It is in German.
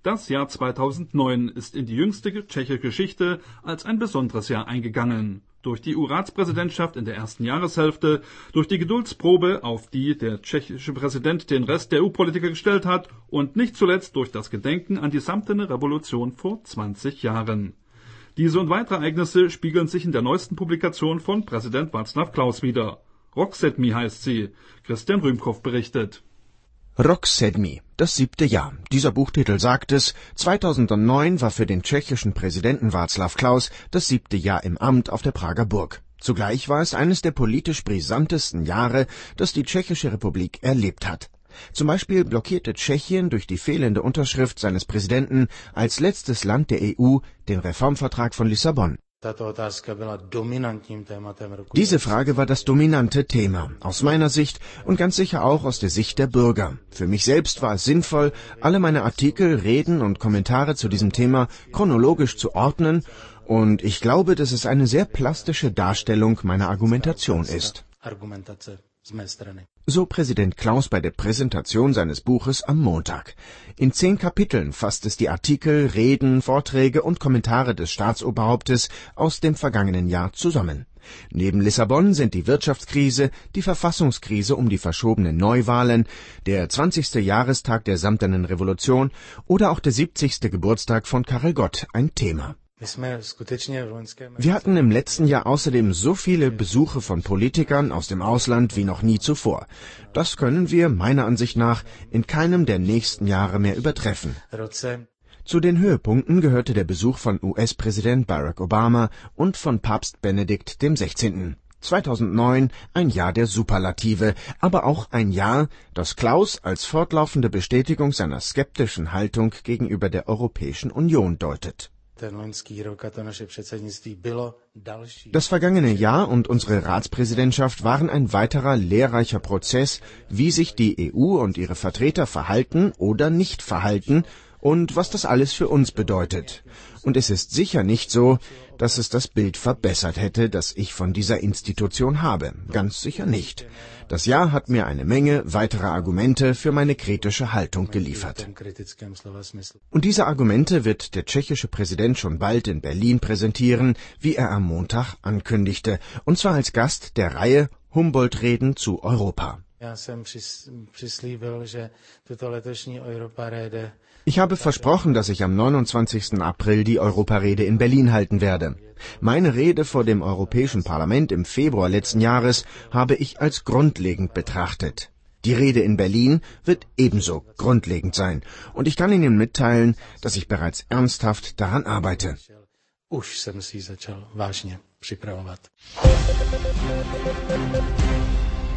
Das Jahr 2009 ist in die jüngste tschechische Geschichte als ein besonderes Jahr eingegangen. Durch die EU-Ratspräsidentschaft in der ersten Jahreshälfte, durch die Geduldsprobe, auf die der tschechische Präsident den Rest der EU-Politiker gestellt hat und nicht zuletzt durch das Gedenken an die Samtene Revolution vor 20 Jahren. Diese und weitere Ereignisse spiegeln sich in der neuesten Publikation von Präsident Václav Klaus wider. Rok sedmi heißt sie. Christian Rühmkow berichtet. Rok sedmi, das 7. Jahr. Dieser Buchtitel sagt es, 2009 war für den tschechischen Präsidenten Václav Klaus das 7. Jahr im Amt auf der Prager Burg. Zugleich war es eines der politisch brisantesten Jahre, das die Tschechische Republik erlebt hat. Zum Beispiel blockierte Tschechien durch die fehlende Unterschrift seines Präsidenten als letztes Land der EU den Reformvertrag von Lissabon. Diese Frage war das dominante Thema, aus meiner Sicht und ganz sicher auch aus der Sicht der Bürger. Für mich selbst war es sinnvoll, alle meine Artikel, Reden und Kommentare zu diesem Thema chronologisch zu ordnen, und ich glaube, dass es eine sehr plastische Darstellung meiner Argumentation ist. So Präsident Klaus bei der Präsentation seines Buches am Montag. In 10 Kapiteln fasst es die Artikel, Reden, Vorträge und Kommentare des Staatsoberhauptes aus dem vergangenen Jahr zusammen. Neben Lissabon sind die Wirtschaftskrise, die Verfassungskrise um die verschobenen Neuwahlen, der 20. Jahrestag der Samtenen Revolution oder auch der 70. Geburtstag von Karel Gott ein Thema. Wir hatten im letzten Jahr außerdem so viele Besuche von Politikern aus dem Ausland wie noch nie zuvor. Das können wir, meiner Ansicht nach, in keinem der nächsten Jahre mehr übertreffen. Zu den Höhepunkten gehörte der Besuch von US-Präsident Barack Obama und von Papst Benedikt XVI. 2009 ein Jahr der Superlative, aber auch ein Jahr, das Klaus als fortlaufende Bestätigung seiner skeptischen Haltung gegenüber der Europäischen Union deutet. Das vergangene Jahr und unsere Ratspräsidentschaft waren ein weiterer lehrreicher Prozess, wie sich die EU und ihre Vertreter verhalten oder nicht verhalten und was das alles für uns bedeutet. Und es ist sicher nicht so, dass es das Bild verbessert hätte, das ich von dieser Institution habe. Ganz sicher nicht. Das Jahr hat mir eine Menge weiterer Argumente für meine kritische Haltung geliefert. Und diese Argumente wird der tschechische Präsident schon bald in Berlin präsentieren, wie er am Montag ankündigte, und zwar als Gast der Reihe Humboldt-Reden zu Europa. Ich habe versprochen, dass ich am 29. April die Europarede in Berlin halten werde. Meine Rede vor dem Europäischen Parlament im Februar letzten Jahres habe ich als grundlegend betrachtet. Die Rede in Berlin wird ebenso grundlegend sein. Und ich kann Ihnen mitteilen, dass ich bereits ernsthaft daran arbeite. Už jsem si začal vážně připravovat.